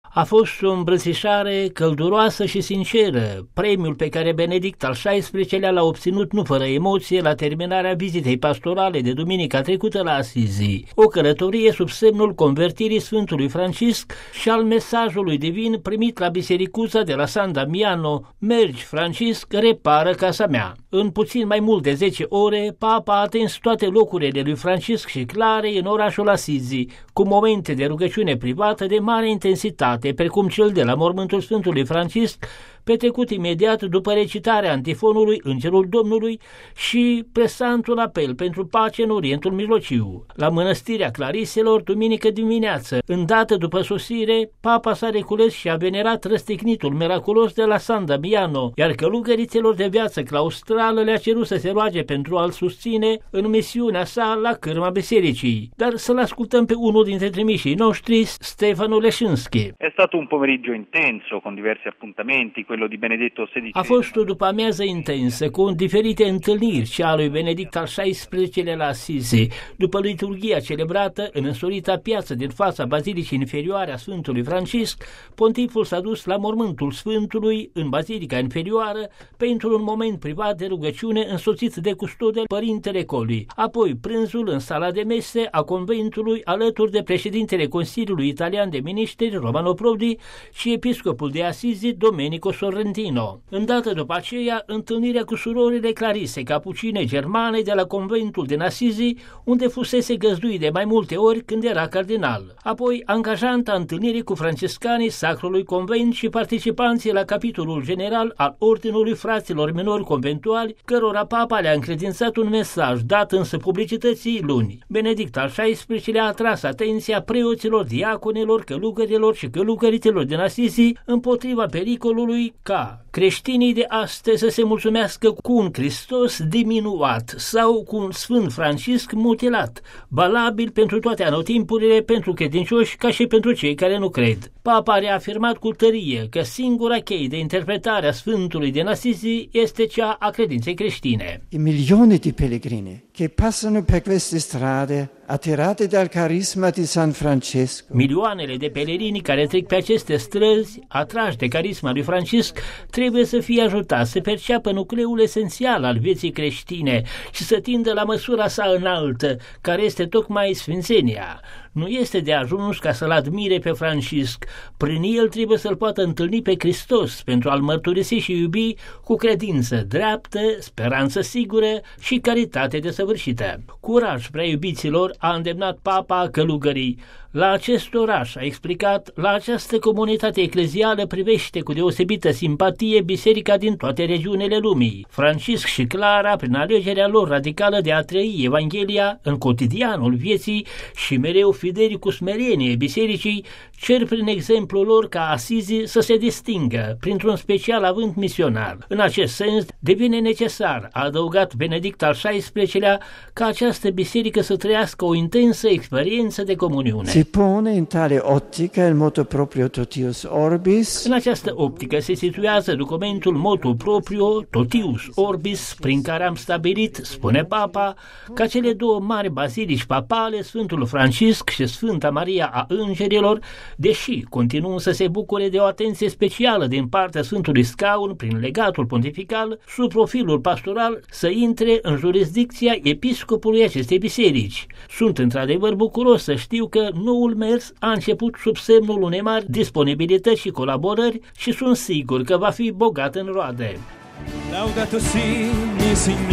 A fost o îmbrățișare călduroasă și sinceră, premiul pe care Benedict al XVI-lea l-a obținut nu fără emoție la terminarea vizitei pastorale de duminica trecută la Asizi, o călătorie sub semnul convertirii Sfântului Francisc și al mesajului divin primit la bisericuța de la San Damiano: mergi, Francisc, repară casa mea. În puțin mai mult de 10 ore, Papa a atins toate locurile lui Francisc și Clarei în orașul Asizi, cu momente de rugăciune privată de mare intensitate, precum cel de la mormântul Sfântului Francisc, petrecut imediat după recitarea antifonului Îngerul Domnului și presantul apel pentru pace în Orientul Mijlociu. La mănăstirea Clariselor, duminică dimineață, îndată după sosire, Papa s-a recules și a venerat răstignitul miraculos de la San Damiano, iar călugărițelor de viață claustrală le-a cerut să se roage pentru a-l susține în misiunea sa la cârma bisericii. Dar să-l ascultăm pe unul dintre trimișii noștri, Stefano Leșinski. È stato un pomeriggio intenso con diversi appuntamenti, quello di Benedetto XVI. A fost o după-amiază intensă, cu diferite întâlniri, cea a lui Benedict al XVI-lea la Assisi. După liturghia celebrată în însorita piață din fața bazilicii inferioare a Sfântului Francisc, pontiful s-a dus la mormântul Sfântului în bazilica inferioară pentru un moment privat de rugăciune însoțit de custodel Părintele Colli. Apoi prânzul în sala de mese a conventului alături de președintele Consiliului Italian de Miniștri Romano Prodi și episcopul de Assisi Domenico Sorrentino. Îndată după aceea, întâlnirea cu surorile Clarise, capucine germane de la conventul din Assisi, unde fusese găzduit de mai multe ori când era cardinal. Apoi, angajanta întâlnirii cu franciscanii Sacrului Convent și participanții la capitolul general al Ordinului Fraților Minori Conventuali, cărora Papa le-a încredințat un mesaj dat însă publicității luni. Benedict al XVI-lea a atras atenția preoților, diaconilor, călugărilor și călugărițelor din Assisi împotriva pericolului ca creștinii de astăzi să se mulțumească cu un Hristos diminuat sau cu un Sfânt Francisc mutilat, valabil pentru toate anotimpurile, pentru credincioși ca și pentru cei care nu cred. Papa a reafirmat cu tărie că singura cheie de interpretare a Sfântului din Assisi este cea a credinței creștine. Milioni di pellegrini che passano per queste strade attirate dal carisma di San Francesco. Milioanele de pelerini care trec pe aceste străzi, atrași de carisma lui Francisc, trebuie să fie ajutați să perceapă nucleul esențial al vieții creștine și să tindă la măsura sa înaltă, care este tocmai sfințenia. Nu este de ajuns ca să-l admire pe Francisc, prin el trebuie să-l poată întâlni pe Hristos pentru a-l mărturisi și iubi cu credință dreaptă, speranță sigură și caritate desăvârșită. Curaj, prea iubiților, a îndemnat Papa călugării. La acest oraș, a explicat, la această comunitate eclezială privește cu deosebită simpatie biserica din toate regiunile lumii. Francisc și Clara, prin alegerea lor radicală de a trăi Evanghelia în cotidianul vieții și mereu fideli cu smerenie bisericii, cer prin exemplul lor ca Asizi să se distingă printr-un special avânt misionar. În acest sens, devine necesar, a adăugat Benedict al XVI-lea, ca această biserică să trăiască o intensă experiență de comuniune. Si pone in tale ottica il motu proprio Totius Orbis. În această optică se situează documentul motu proprio Totius Orbis, prin care am stabilit, spune Papa, ca cele două mari bazilici papale, Sfântul Francisc și Sfânta Maria a Îngerilor, deși continuă să se bucure de o atenție specială din partea Sfântului Scaun prin legatul pontifical, sub profilul pastoral, să intre în jurisdicția episcopului acestei biserici. Sunt într-adevăr bucuros să știu că noul mers a început sub semnul unei mari disponibilități și colaborări și sunt sigur că va fi bogat în roade. Laudato si, mi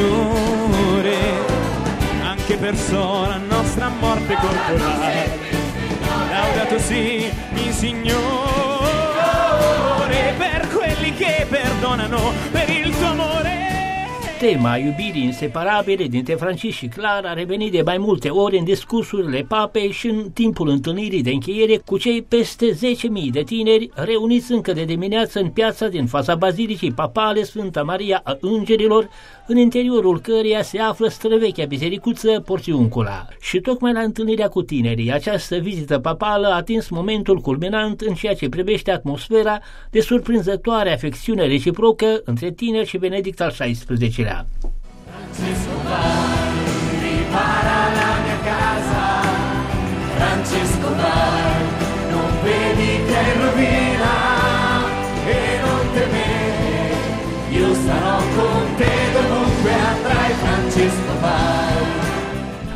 Signore, anche per sola nostra morte corporale. Laudato si, mi Signore, per quelli che perdonano, per il tuo amore. Tema iubirii inseparabile dintre Francisc și Clara a revenit de mai multe ori în discursurile papei și în timpul întâlnirii de încheiere cu cei peste 10.000 de tineri reuniți încă de dimineață în piața din fața bazilicii papale Sfânta Maria a Îngerilor, în interiorul căreia se află străvechea bisericuță Porțiuncula. Și tocmai la întâlnirea cu tinerii, această vizită papală a atins momentul culminant în ceea ce privește atmosfera de surprinzătoare afecțiune reciprocă între tineri și Benedict al XVI-lea. Francesco va, ripara la mia casa. Francesco va, non vedi che rovina.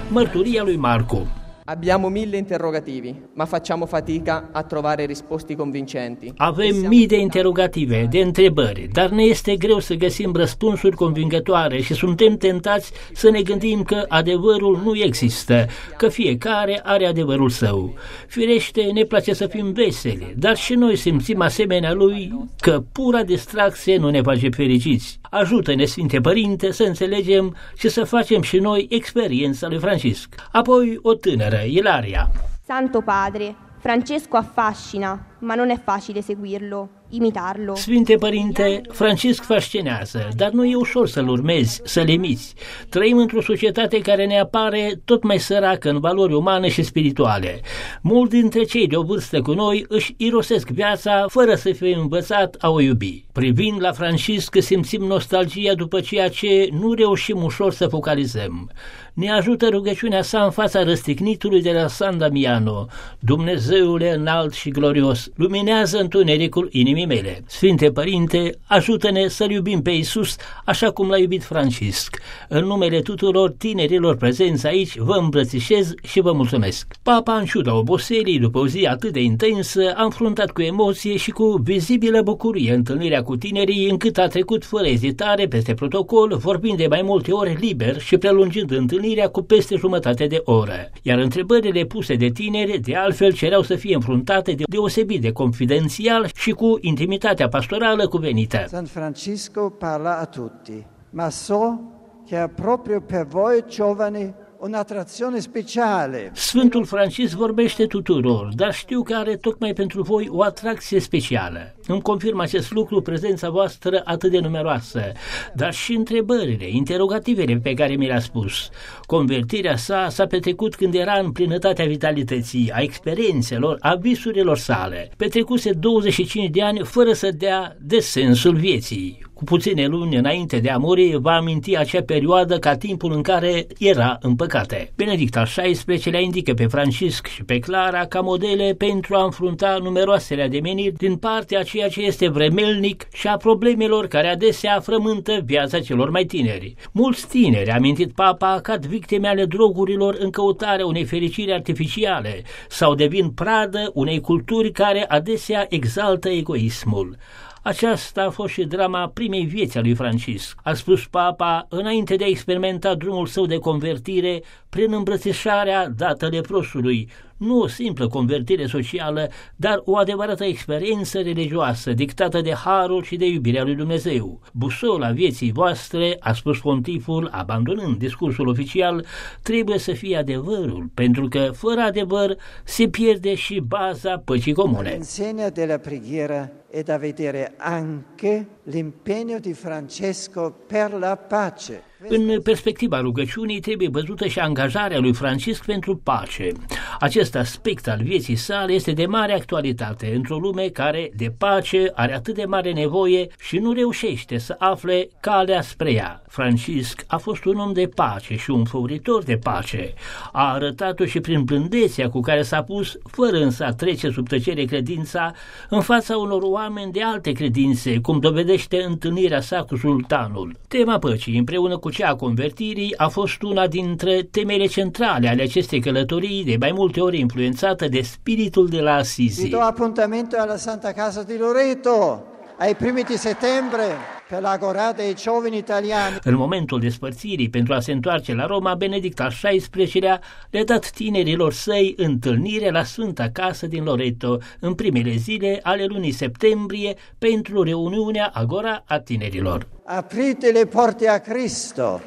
Mărturia lui Marco. Abbiamo 1000 interrogativi, ma facciamo fatica a trovare risposte convincenti. Avem mii de interrogative, de întrebări, dar ne este greu să găsim răspunsuri convingătoare și suntem tentați să ne gândim că adevărul nu există, că fiecare are adevărul său. Firește, ne place să fim veseli, dar și noi simțim asemenea lui că pura distracție nu ne face fericiți. Ajută-ne, Sfinte Părinte, să înțelegem și să facem și noi experiența lui Francisc. Apoi o tânără, Ilaria. Santo Padre, Francesco affascina, ma non è facile seguirlo, imitarlo. Sfinte Părinte, Francisc fascinează, dar nu e ușor să-l urmezi, să-l imiți. Trăim într-o societate care ne apare tot mai săracă în valori umane și spirituale. Mulți dintre cei de o vârstă cu noi își irosesc viața fără să fie învățat a o iubi. Privind la Francisc, simțim nostalgia după ceea ce nu reușim ușor să focalizăm. Ne ajută rugăciunea sa în fața răstignitului de la San Damiano. Dumnezeule înalt și glorios, luminează întunericul inimii mele. Sfinte Părinte, ajută-ne să-L iubim pe Iisus așa cum l-a iubit Francisc. În numele tuturor tinerilor prezenți aici, vă îmbrățișez și vă mulțumesc. Papa, în ciuda oboselii, după o zi atât de intensă, a înfruntat cu emoție și cu vizibilă bucurie întâlnirea cu tinerii, încât a trecut fără ezitare peste protocol, vorbind de mai multe ori liber și prelungind întâlnirea cu peste jumătate de oră. Iar întrebările puse de tineri, de altfel, cereau să fie înfruntate deosebit de confidențial și cu intimitatea pastorală cuvenită. San Francisco parla a tutti, ma so che ha proprio per voi giovani un'attrazione speciale. Sfântul Francisc vorbește tuturor, dar știu că are tocmai pentru voi o atracție specială. Îmi confirmă acest lucru prezența voastră atât de numeroasă, dar și întrebările, interogativele pe care mi le-a spus. Convertirea sa s-a petrecut când era în plinătatea vitalității, a experiențelor, a visurilor sale. Petrecuse 25 de ani fără să dea de sensul vieții. Cu puține luni înainte de a muri, va aminti acea perioadă ca timpul în care era în păcate. Benedict al XVI-lea indică pe Francisc și pe Clara ca modele pentru a înfrunta numeroasele ademeniri din partea a ceea ce este vremelnic și a problemelor care adesea frământă viața celor mai tineri. Mulți tineri, a amintit Papa, cad victime ale drogurilor în căutarea unei fericiri artificiale sau devin pradă unei culturi care adesea exaltă egoismul. Aceasta a fost și drama primei vieți a lui Francisc, a spus Papa înainte de a experimenta drumul său de convertire prin îmbrățișarea dată leprosului. Nu o simplă convertire socială, dar o adevărată experiență religioasă dictată de harul și de iubirea lui Dumnezeu. Busola vieții voastre, a spus pontiful, abandonând discursul oficial, trebuie să fie adevărul, pentru că fără adevăr se pierde și baza păcii comune. L'insegna della preghiera è da vedere anche l'impegno di Francesco per la pace. În perspectiva rugăciunii trebuie văzută și angajarea lui Francisc pentru pace. Acest aspect al vieții sale este de mare actualitate într-o lume care de pace are atât de mare nevoie și nu reușește să afle calea spre ea. Francisc a fost un om de pace și un făuritor de pace. A arătat-o și prin blândețea cu care s-a pus, fără însă a trece sub tăcere credința, în fața unor oameni de alte credințe, cum dovedește întâlnirea sa cu sultanul. Tema păcii, împreună cu cea a convertirii, a fost una dintre temele centrale ale acestei călătorii, de mai multe ori influențată de spiritul de la Assisi. Vi do appuntamento alla Santa Casa di Loreto ai primi di settembre per l'Agorà dei giovani italiani. În momentul despărțirii pentru a se întoarce la Roma, Benedict al XVI-lea le-a dat tinerilor săi întâlnire la Sfânta Casă din Loreto în primele zile ale lunii septembrie pentru reuniunea Agora a tinerilor. Aprite le porte a Cristo,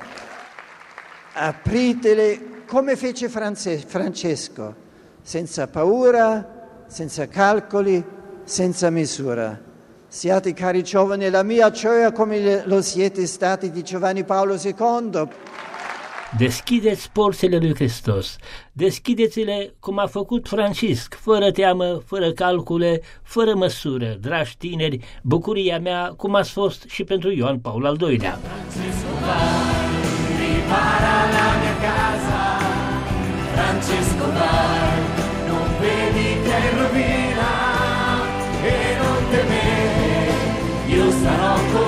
apritele come fece Francesco, senza paura, senza calcoli, senza misura. Siate, cari giovani, la mia gioia come lo siete stati di Giovanni Paolo II. Deschideți porțile lui Hristos, deschideți-le cum a făcut Francisc, fără teamă, fără calcule, fără măsură, dragi tineri, bucuria mea, cum ați fost și pentru Ioan Paul al II-lea. Francesco va, ripara la mia casa, Francesco va, non vedi che è rovina, e non temere, io sarò con